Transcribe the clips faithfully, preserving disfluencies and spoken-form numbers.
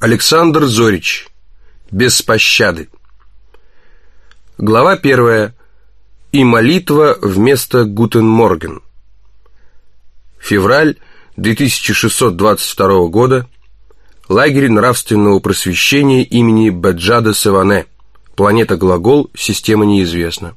Александр Зорич. Без пощады. Глава первая. И молитва вместо Гутен Морген. Февраль две тысячи шестьсот двадцать второго года. Лагерь нравственного просвещения имени Беджада Севане. Планета Глагол. Система неизвестна.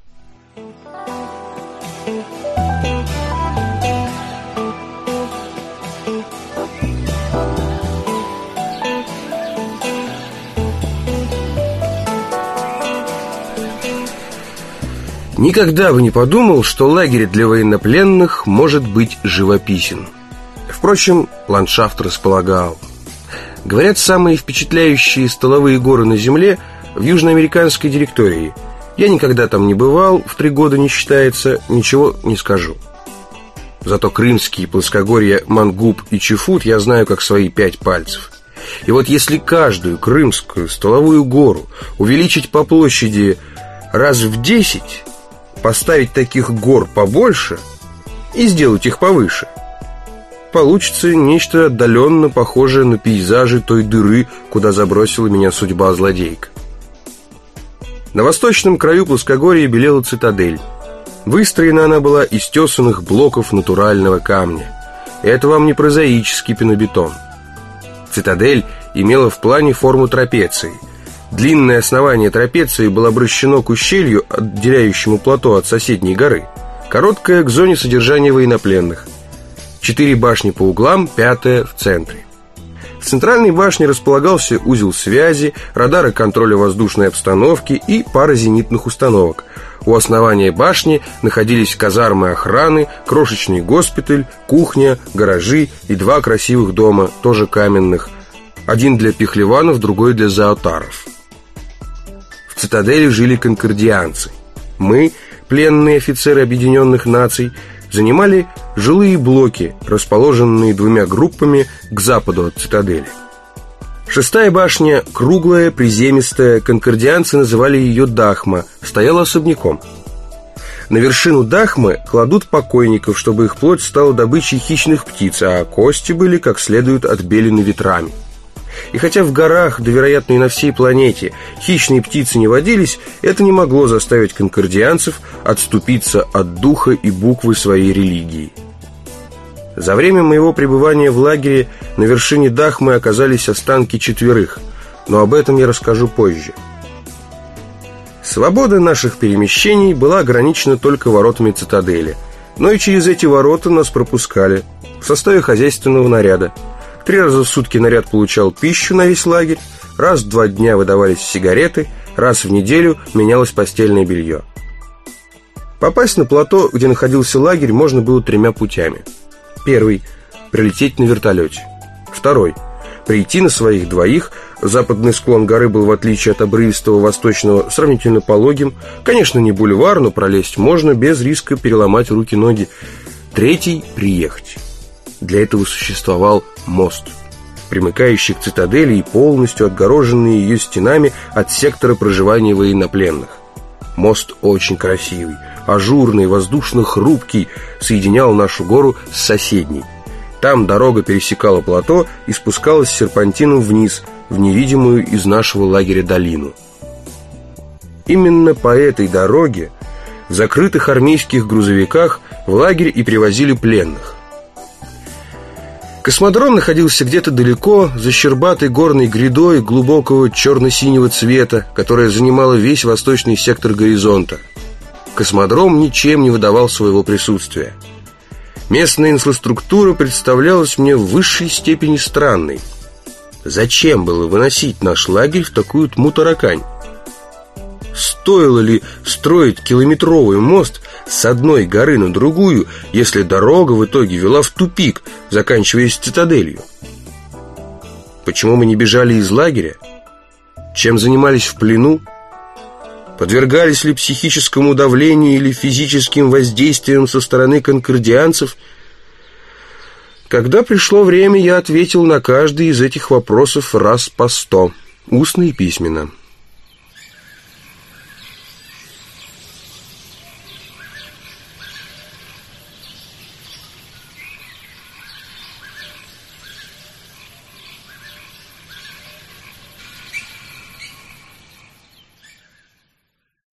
Никогда бы не подумал, что лагерь для военнопленных может быть живописен. Впрочем, ландшафт располагал. Говорят, самые впечатляющие столовые горы на земле в южноамериканской директории. Я никогда там не бывал, в три года не считается, ничего не скажу. Зато крымские плоскогорья Мангуб и Чифут я знаю как свои пять пальцев. И вот если каждую крымскую столовую гору увеличить по площади раз в десять, поставить таких гор побольше и сделать их повыше, получится нечто отдаленно похожее на пейзажи той дыры, куда забросила меня судьба-злодейка. На восточном краю плоскогорья белела цитадель. Выстроена она была из тесанных блоков натурального камня. Это вам не прозаический пенобетон. Цитадель имела в плане форму трапеции. Длинное основание трапеции было обращено к ущелью, отделяющему плато от соседней горы. Короткое к зоне содержания военнопленных. Четыре башни по углам, пятая в центре. В центральной башне располагался узел связи, радары контроля воздушной обстановки и пара зенитных установок. У основания башни находились казармы охраны, крошечный госпиталь, кухня, гаражи и два красивых дома, тоже каменных. Один для пехлеванов, другой для заотаров. В цитадели жили конкордианцы. Мы, пленные офицеры Объединенных Наций, занимали жилые блоки, расположенные двумя группами к западу от цитадели. Шестая башня, круглая, приземистая, конкордианцы называли ее Дахма, стояла особняком. На вершину Дахмы кладут покойников, чтобы их плоть стала добычей хищных птиц, а кости были как следует отбелены ветрами. И хотя в горах, да вероятно и на всей планете, хищные птицы не водились, это не могло заставить конкордианцев отступиться от духа и буквы своей религии. За время моего пребывания в лагере на вершине Дахмы оказались останки четверых, но об этом я расскажу позже. Свобода наших перемещений была ограничена только воротами цитадели, но и через эти ворота нас пропускали в составе хозяйственного наряда. Три раза в сутки наряд получал пищу на весь лагерь, раз в два дня выдавались сигареты, раз в неделю менялось постельное белье. Попасть на плато, где находился лагерь, можно было тремя путями. Первый – прилететь на вертолете. Второй – прийти на своих двоих. Западный склон горы был, в отличие от обрывистого восточного, сравнительно пологим. Конечно, не бульвар, но пролезть можно без риска переломать руки-ноги. Третий – приехать. Для этого существовал мост, примыкающий к цитадели и полностью отгороженный ее стенами от сектора проживания военнопленных. Мост очень красивый, ажурный, воздушно-хрупкий, соединял нашу гору с соседней. Там дорога пересекала плато и спускалась серпантином вниз, в невидимую из нашего лагеря долину. Именно по этой дороге в закрытых армейских грузовиках в лагерь и привозили пленных. Космодром находился где-то далеко, за щербатой горной грядой глубокого черно-синего цвета, которая занимала весь восточный сектор горизонта. Космодром ничем не выдавал своего присутствия. Местная инфраструктура представлялась мне в высшей степени странной. Зачем было выносить наш лагерь в такую тьму-таракань? Стоило ли строить километровый мост с одной горы на другую, если дорога в итоге вела в тупик, заканчиваясь цитаделью? Почему мы не бежали из лагеря? Чем занимались в плену? Подвергались ли психическому давлению или физическим воздействиям со стороны конкордианцев? Когда пришло время, я ответил на каждый из этих вопросов раз по сто, устно и письменно.